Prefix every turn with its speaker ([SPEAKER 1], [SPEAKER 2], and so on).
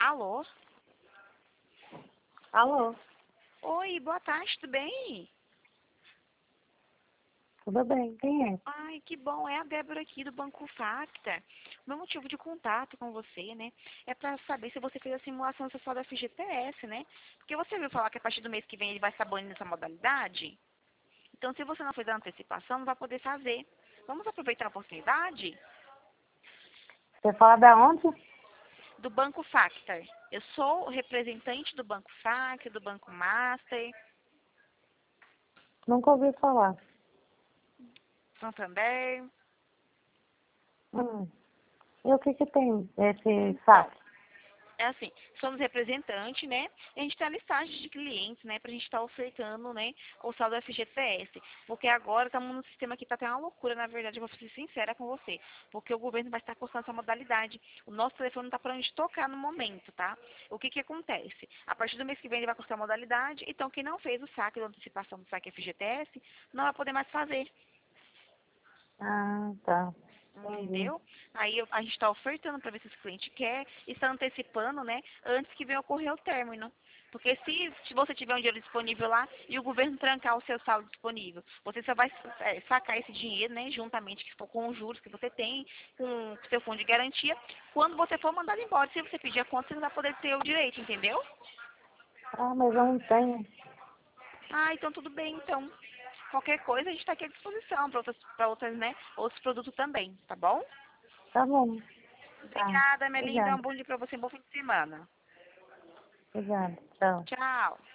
[SPEAKER 1] Alô?
[SPEAKER 2] Alô,
[SPEAKER 1] Oi, boa tarde, tudo bem?
[SPEAKER 2] tudo bem? Quem é?
[SPEAKER 1] Ai, que bom, é a Débora aqui do Banco Facta. Meu motivo de contato com você, né, é para saber se você fez a simulação acessória da FGTS, né? Porque você viu falar que a partir do mês que vem ele vai estar banindo essa modalidade? Então, se você não fez a antecipação, não vai poder fazer. Vamos aproveitar a oportunidade?
[SPEAKER 2] Você fala da onde?
[SPEAKER 1] Do Banco Factor. Eu sou representante do Banco Factor, do Banco Master,
[SPEAKER 2] Nunca ouvi falar.
[SPEAKER 1] Santander.
[SPEAKER 2] Hum. E o que tem esse
[SPEAKER 1] Então,
[SPEAKER 2] saque?
[SPEAKER 1] é assim, somos representantes, né? E a gente tem a listagem de clientes, né? Pra gente estar ofertando, né? O saldo FGTS. Porque agora estamos num sistema que tá até uma loucura, na verdade, eu vou ser sincera com você. Porque o governo vai estar cortando essa modalidade. O nosso telefone não tá para onde tocar no momento, tá? O que que acontece? A partir do mês que vem ele vai cortar a modalidade, então quem não fez o saque da antecipação do saque FGTS não vai poder mais fazer.
[SPEAKER 2] Ah, tá. Entendi.
[SPEAKER 1] Entendeu? Aí a gente está ofertando para ver se esse cliente quer, e está antecipando, né, antes que venha ocorrer o término. Porque se você tiver um dinheiro disponível lá e o governo trancar o seu saldo disponível, você só vai sacar esse dinheiro, né, juntamente com os juros que você tem, com o seu fundo de garantia, quando você for mandado embora. Se você pedir a conta, você não vai poder ter o direito, entendeu?
[SPEAKER 2] Ah, mas eu não tenho.
[SPEAKER 1] Ah, então tudo bem, então. Qualquer coisa a gente está aqui à disposição para outras, né, outros produtos também, tá bom?
[SPEAKER 2] Tá bom. Tá.
[SPEAKER 1] Obrigada, minha linda.
[SPEAKER 2] Obrigada.
[SPEAKER 1] Um bom dia pra você. Um bom fim de semana.
[SPEAKER 2] Obrigada. Tchau.
[SPEAKER 1] Tchau.